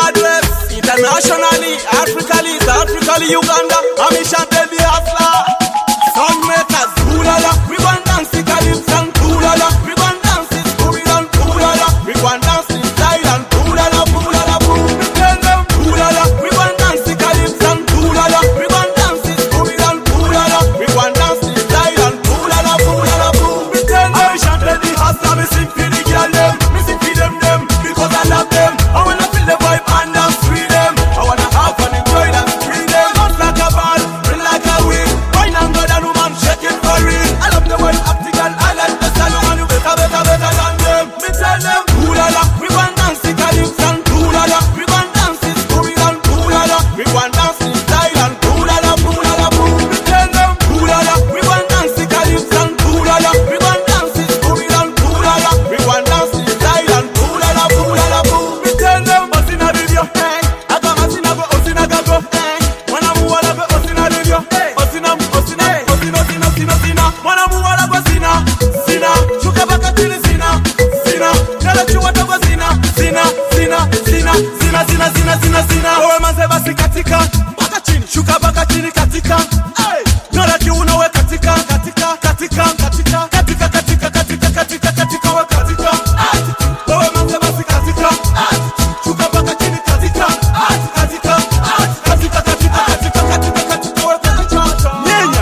Northwest, internationally, Africally, Uganda, Amisha baby hustler, Sunmakers, Kulala, we gon' dance the calypso and Kulala, we gon' dance the Scooby and Kulala, we gon' dance the style and Kulala, Kulala, boom, tell them Kulala, we gon' dance the calypso and Kulala, we gon' dance the Scooby and Kulala, we gon' dance the style and Kulala, Kulala, boom, tell them Amisha baby hustler, me sing for the girl them, me sing for them, because I love them, I wanna feel the vibe and dance with them, I wanna have fun, enjoy them, scream them, not like a ball, feel like a win, wine and go down, woman, shake it for real, I love the way optical, I like the style, man, you better than them, me tell them, Kulala, we gon' dance the calypso and Kulala, we gon' dance the Scooby and Kulala, we gon' dance the style and Kulala, Kulala, boom, me tell them, Kulala, we gon' dance the calypso and Kulala, we gon' dance the Scooby and Kulala, we gon' dance the style and Kulala, Kulala, boom, me tell them, what's in a video, hey, I got my sin, I go, what's in a go, hey, when I'm who I go, what's in a video, hey, what's in a, when I'm who I go, Sina, shuka baka tili Sina, nala chuwa togo Sina, owe manze basi katika, baka chini, shuka baka chini katika, ay, nala kiuna we katika, we katika, owe manze basi katika, shuka baka chini katika, we katika,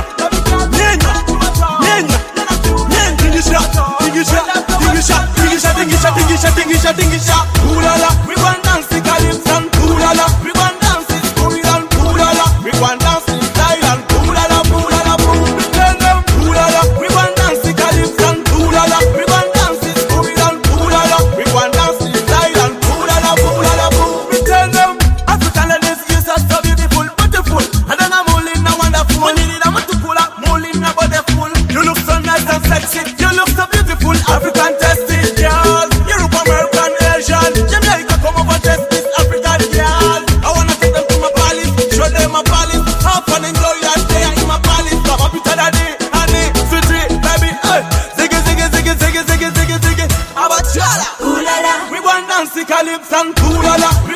Tingisha, Kulala, we gon' dance the calypso and Kulala, we gon' dance the Scooby and Kulala, we gon' dance the style and Kulala, Kulala, boom, tell them Kulala, we gon' dance the calypso and Kulala, we gon' dance the Scooby and Kulala, we gon' dance the style and Kulala, boom, tell them African ladies is so beautiful, and then I'm all in a wonderful, money need a man to pull up, all in a body full, you look so nice and sexy, you look so beautiful, African tested, girl. Jamaica, come over, test this African girl. I wanna take them to my palace, show them my palace, have fun, enjoy your day in my palace. Come up with a daddy, honey, sweetie, baby, hey. Ziggy, Abachala, Kulala. We gon' dance the calypso and Kulala.